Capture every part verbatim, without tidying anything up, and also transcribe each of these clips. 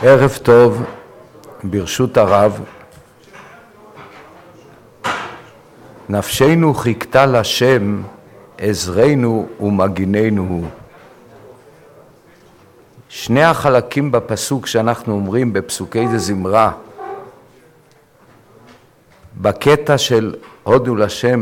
ערב טוב, ברשות הרב. נפשנו חיכתה לשם, עזרנו ומגיננו הוא. שני החלקים בפסוק שאנחנו אומרים בפסוקי דזמרה, בקטע של הודו לשם,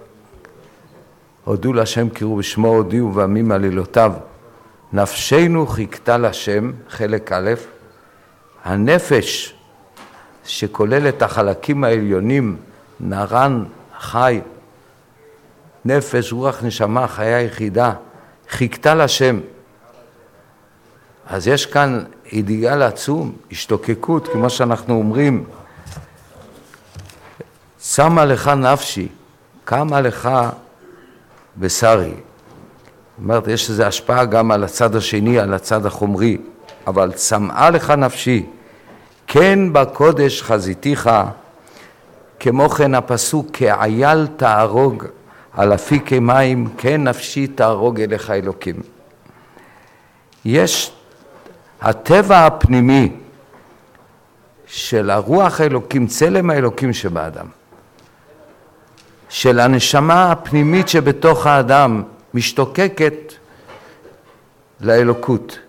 הודו לשם קראו בשמו הודיעו ועמים עלילותיו, נפשנו חיכתה לשם, חלק א', הנפש שכולל את החלקים העליונים, נרן, חי, נפש, רוח, נשמה, חיה יחידה, חיכתה לשם. אז יש כאן אידיאל עצום, השתוקקות, כמו שאנחנו אומרים, שמה לך נפשי, קמה לך בשרי. זאת אומרת, יש איזו השפעה גם על הצד השני, על הצד החומרי, אבל צמאה לך נפשי, כן בקודש חזיתיך, כמו כן הפסוק, כעייל תהרוג על אפיקי מים, כן נפשי תהרוג אליך אלוקים. יש הטבע הפנימי של הרוח האלוקים, צלם האלוקים שבאדם, של הנשמה הפנימית שבתוך האדם, משתוקקת לאלוקות.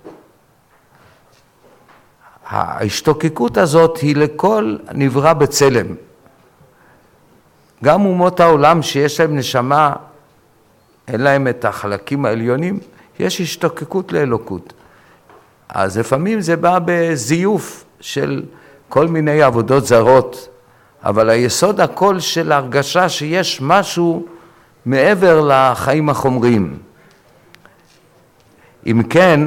ההשתוקקות הזאת היא לכל נברא בצלם. גם אומות העולם שיש להם נשמה, אין להם את החלקים העליונים, יש השתוקקות לאלוקות. אז לפעמים זה בא בזיוף של כל מיני עבודות זרות, אבל היסוד הכל של הרגשה שיש משהו מעבר לחיים החומריים. אם כן,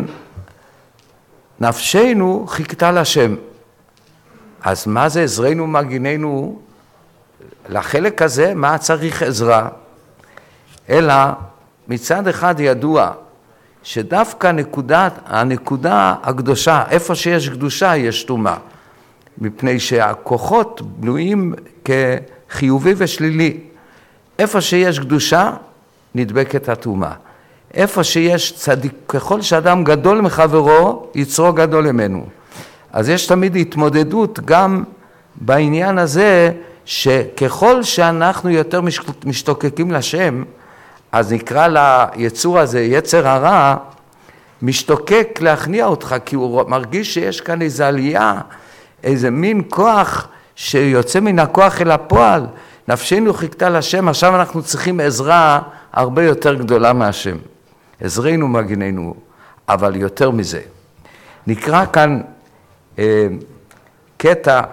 נפשנו חיכתה לשם. אז מה זה עזרנו מגיננו? לחלק הזה, מה צריך עזרה? אלא מצד אחד ידוע שדווקא נקודה, הנקודה הקדושה, איפה שיש קדושה יש טומאה. מפני שהכוחות בנויים כחיובי ושלילי. איפה שיש קדושה, נדבקת הטומאה. איפה שיש צדיק, ככל שאדם גדול מחברו, יצרו גדול ממנו. אז יש תמיד התמודדות גם בעניין הזה, שככל שאנחנו יותר משתוקקים לשם, אז נקרא ליצור הזה, יצר הרע, משתוקק להכניע אותך, כי הוא מרגיש שיש כאן איזו עלייה, איזה מין כוח שיוצא מן הכוח אל הפועל. נפשנו חיכתה לשם, עכשיו אנחנו צריכים עזרה הרבה יותר גדולה מהשם. עזרנו מגיננו, אבל יותר מזה. נקרא כאן אה, קטע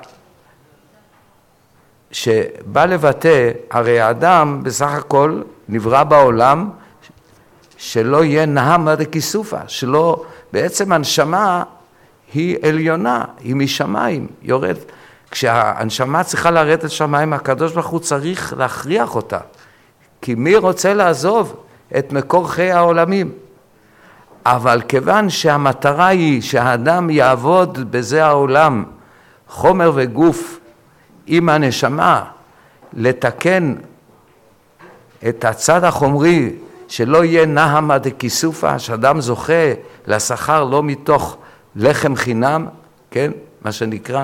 שבא לבטא, הרי האדם בסך הכל נברא בעולם שלא יהיה נהמה דקיסופה, שלא, בעצם הנשמה היא עליונה, היא משמיים, יורד. כשהנשמה צריכה לרדת שמיים, הקדוש ברוך הוא צריך להכריח אותה. כי מי רוצה לעזוב את מקור חיי העולמים? אבל כיוון שהמטרה היא שהאדם יעבוד בזה העולם, חומר וגוף, עם הנשמה, לתקן את הצד החומרי, שלא יהיה נהמה דקיסופה, שאדם זוכה לשכר לא מתוך לחם חינם, כן? מה שנקרא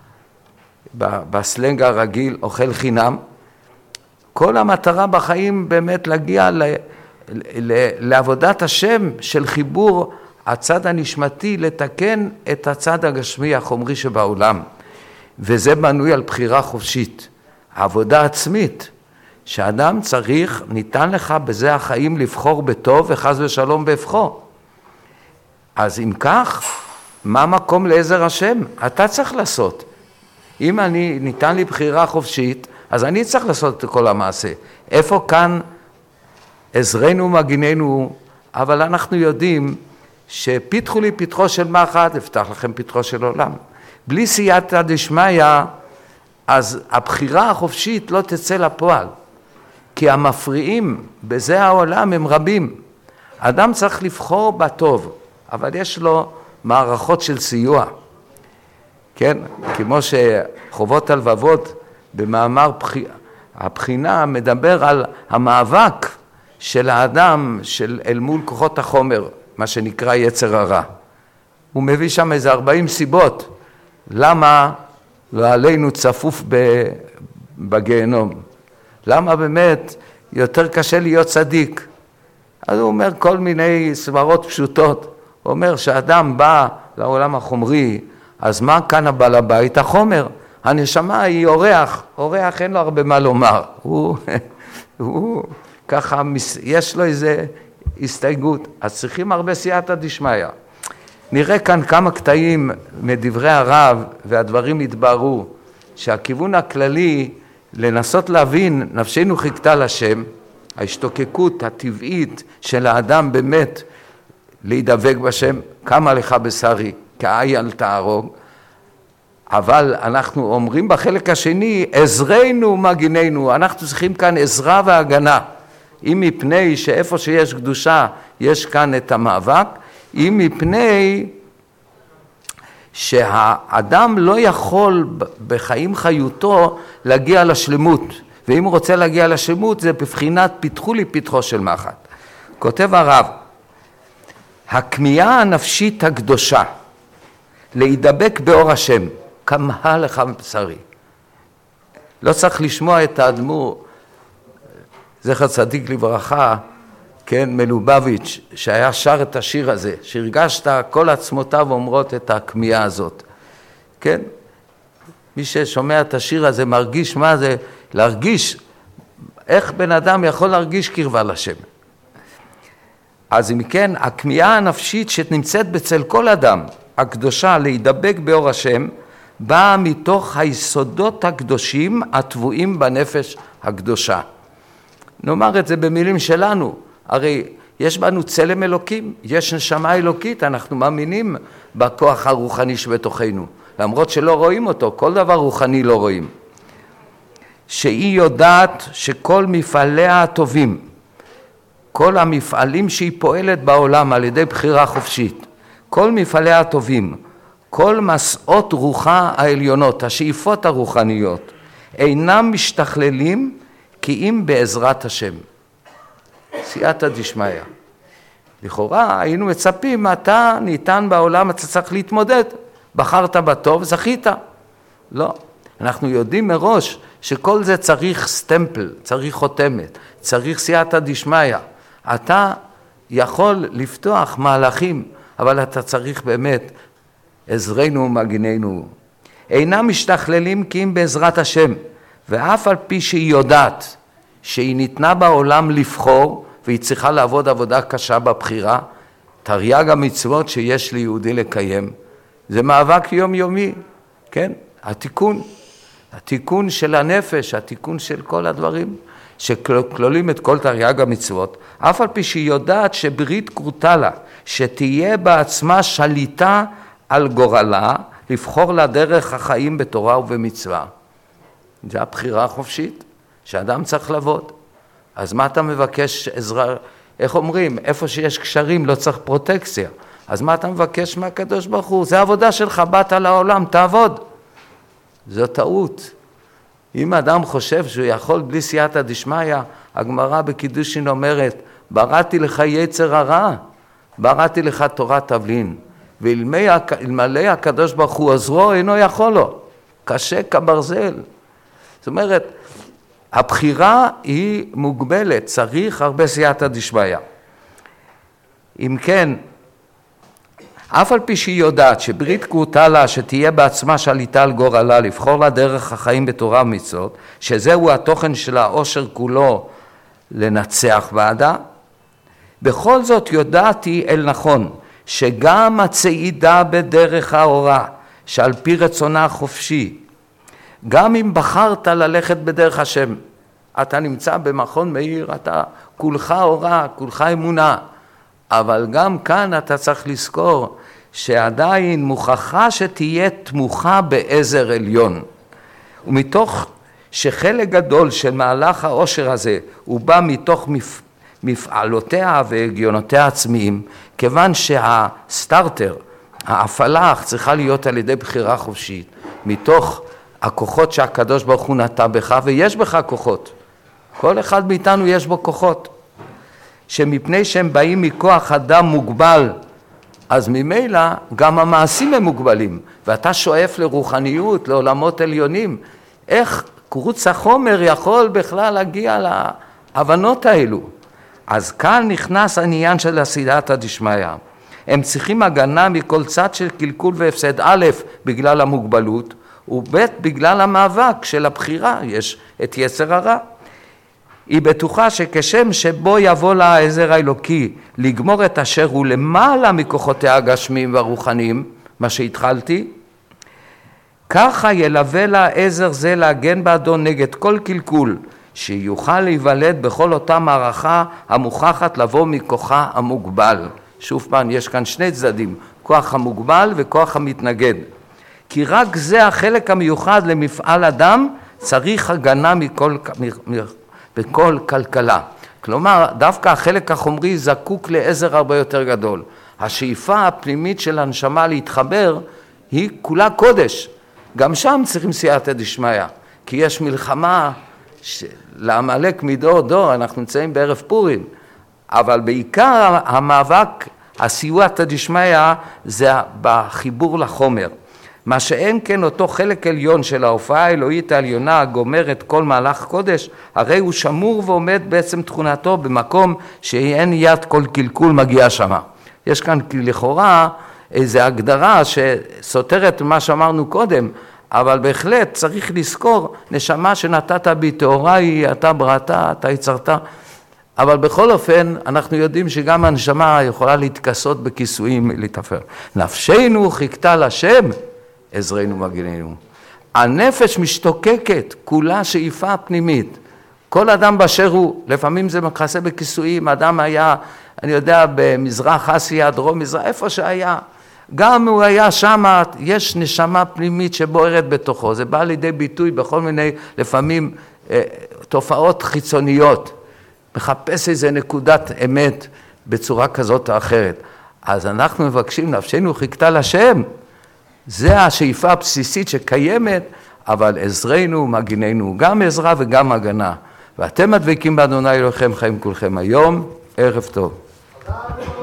בסלנג הרגיל אוכל חינם. כל המטרה בחיים באמת להגיע ל, ל, לעבודת השם של חיבור הצד הנשמתי, לתקן את הצד הגשמי החומרי שבעולם. וזה בנוי על בחירה חופשית, עבודה עצמית, שאדם צריך, ניתן לך בזה החיים לבחור בטוב וחס ושלום בהפכו. אז אם כך, מה מקום לעזר השם? אתה צריך לעשות. אם אני, ניתן לי בחירה חופשית, אז אני צריך לעשות את כל המעשה. איפה כאן עזרנו מגיננו? אבל אנחנו יודעים שפיתחו לי פתחו של מחט, אפתח לכם פתחו של עולם. בלי סייעתא דשמיא, אז הבחירה החופשית לא תצא לפועל. כי המפריעים בזה העולם הם רבים. אדם צריך לבחור בטוב, אבל יש לו מערכות של סיוע. כן? כמו שחובות הלבבות במאמר הבחינה מדבר על המאבק של האדם של אל מול כוחות החומר, מה שנקרא יצר הרע. הוא מביא שם איזה ארבעים סיבות, למה לא עלינו צפוף בגיהנום, למה באמת יותר קשה להיות צדיק. אז הוא אומר כל מיני סברות פשוטות, הוא אומר שאדם בא לעולם החומרי, אז מה כאן הבעל הבית? החומר, הנשמה היא אורח, אורח אין לו הרבה מה לומר, הוא, הוא ככה, יש לו איזה הסתייגות, אז צריכים הרבה סייעתא דשמיא. נראה כאן כמה קטעים מדברי הרב, והדברים יתבררו, שהכיוון הכללי לנסות להבין, נפשנו חיכתה לשם, ההשתוקקות הטבעית של האדם באמת להידבק בשם, כמה לך בשרי, כאי אל תהרוג, אבל אנחנו אומרים בחלק השני, עזרנו מגיננו, אנחנו צריכים כאן עזרה והגנה, אם מפני שאיפה שיש קדושה יש כאן את המאבק, אם מפני שהאדם לא יכול בחיים חיותו להגיע לשלמות, ואם הוא רוצה להגיע לשלמות זה בבחינת פיתחו לי פיתחו של מחט. כותב הרב, הכמיהה הנפשית הקדושה להידבק באור השם, כמה לך מבשרי. לא צריך לשמוע את האדמו"ר, זכר צדיק לברכה, כן, מלובביץ', שהיה שר את השיר הזה, שהרגשת כל עצמותיו אומרות את הכמיהה הזאת. כן? מי ששומע את השיר הזה מרגיש מה זה, להרגיש, איך בן אדם יכול להרגיש קרבה לשם. אז אם כן, הכמיהה הנפשית שנמצאת בצל כל אדם, הקדושה להידבק באור השם, באה מתוך היסודות הקדושים הטבועים בנפש הקדושה. נאמר את זה במילים שלנו, הרי יש בנו צלם אלוקים, יש נשמה אלוקית, אנחנו מאמינים בכוח הרוחני שבתוכנו, למרות שלא רואים אותו, כל דבר רוחני לא רואים. שהיא יודעת שכל מפעליה הטובים, כל המפעלים שהיא פועלת בעולם על ידי בחירה חופשית, כל מפעליה הטובים, כל מסעות רוחה העליונות, השאיפות הרוחניות, אינם משתכללים כי אם בעזרת השם. סייעתא דשמיא. לכאורה היינו מצפים, אתה ניתן בעולם, אתה צריך להתמודד, בחרת בטוב, זכית. לא, אנחנו יודעים מראש שכל זה צריך סטמפל, צריך חותמת, צריך סייעתא דשמיא. אתה יכול לפתוח מהלכים, אבל אתה צריך באמת עזרנו ומגיננו. אינם משתכללים כי אם בעזרת השם, ואף על פי שהיא יודעת שהיא ניתנה בעולם לבחור, והיא צריכה לעבוד עבודה קשה בבחירה, תרי"ג המצוות שיש ליהודי לקיים, זה מאבק יומיומי, כן? התיקון, התיקון של הנפש, התיקון של כל הדברים שכלולים את כל תרי"ג המצוות, אף על פי שהיא יודעת שברית כרותה לה, שתהיה בעצמה שליטה על גורלה, לבחור לה דרך החיים בתורה ובמצווה. זה הבחירה החופשית, שאדם צריך לעבוד. אז מה אתה מבקש עזרה? איך אומרים? איפה שיש קשרים לא צריך פרוטקציה. אז מה אתה מבקש מהקדוש ברוך הוא? זה העבודה שלך, באת לעולם, תעבוד. זו טעות. אם אדם חושב שהוא יכול בלי סייעתא דשמיא, הגמרא בקידושין אומרת, בראתי לך יצר הרע, בראתי לך תורת תבלין, ואלמלא הקדוש ברוך הוא עזרו, אינו יכול לו. קשה כברזל. זאת אומרת, הבחירה היא מוגבלת, צריך הרבה סייעתא דשמיא. אם כן, אף על פי שהיא יודעת שברית כרותה לה שתהיה בעצמה שליטה על גורלה, לבחור לה דרך החיים בתורה ומצוות, שזהו התוכן של העושר כולו לנצח בעדה, בכל זאת יודעת היא אל נכון, שגם הצעידה בדרך האורה, שעל פי רצונה החופשי, גם אם בחרת ללכת בדרך השם, אתה נמצא במכון מאיר, אתה כולך אורה, כולך אמונה, אבל גם כאן אתה צריך לזכור שעדיין מוכחה שתהיה תמוכה בעזר עליון. ומתוך שחלק גדול של מהלך העושר הזה הוא בא מתוך מפ... מפעלותיה והגיונותיה עצמיים, כיוון שהסטארטר, ההפעלה צריכה להיות על ידי בחירה חופשית, מתוך הכוחות שהקדוש ברוך הוא נטע בך, ויש בך כוחות. כל אחד מאיתנו יש בו כוחות, שמפני שהם באים מכוח אדם מוגבל, אז ממילא גם המעשים הם מוגבלים, ואתה שואף לרוחניות, לעולמות עליונים. איך קרוץ החומר יכול בכלל להגיע להבנות האלו? אז כאן נכנס העניין של הסייעתא דשמיא. הם צריכים הגנה מכל צד של קלקול והפסד, א', בגלל המוגבלות, וב', בגלל המאבק של הבחירה, יש את יצר הרע. היא בטוחה שכשם שבו יבוא לה העזר האלוקי לגמור את אשר הוא למעלה מכוחותיה הגשמיים והרוחניים, מה שהתחלתי, ככה ילווה לה עזר זה להגן בעדו נגד כל קלקול, שיוכל להיוולד בכל אותה מערכה המוכחת לבוא מכוחה המוגבל. שוב פעם, יש כאן שני צדדים, כוח המוגבל וכוח המתנגד. כי רק זה החלק המיוחד למפעל אדם, צריך הגנה מכל, בכל כלכלה. כלומר, דווקא החלק החומרי זקוק לעזר הרבה יותר גדול. השאיפה הפנימית של הנשמה להתחבר היא כולה קודש. גם שם צריכים סייעתא דשמיא, כי יש מלחמה לעמלק מדור דור, אנחנו נמצאים בערב פורים, אבל בעיקר המאבק, הסייעתא דשמיא, זה בחיבור לחומר. מה שאין כן אותו חלק עליון של ההופעה האלוהית העליונה הגומרת כל מהלך קודש, הרי הוא שמור ועומד בעצם תכונתו במקום שאין יד כל קלקול מגיע שמה. יש כאן לכאורה איזו הגדרה שסותרת מה שאמרנו קודם, אבל בהחלט צריך לזכור, נשמה שנתת בי טהורה היא, אתה בראת, אתה יצרת, אבל בכל אופן אנחנו יודעים שגם הנשמה יכולה להתכסות בכיסויים, להתאפר. נפשנו חיכתה לשם, עזרנו מגיננו. הנפש משתוקקת, כולה שאיפה פנימית. כל אדם באשר הוא, לפעמים זה מכסה בכיסויים, אדם היה, אני יודע, במזרח אסיה, דרום מזרח, איפה שהיה, גם הוא היה שם, יש נשמה פנימית שבוערת בתוכו, זה בא לידי ביטוי בכל מיני, לפעמים, אה, תופעות חיצוניות, מחפש איזה נקודת אמת בצורה כזאת או אחרת. אז אנחנו מבקשים, נפשנו חיכתה לשם, זה השאיפה הבסיסית שקיימת, אבל עזרנו, מגיננו, גם עזרה וגם הגנה. ואתם הדבקים באדוני אלוהיכם חיים כולכם היום, ערב טוב.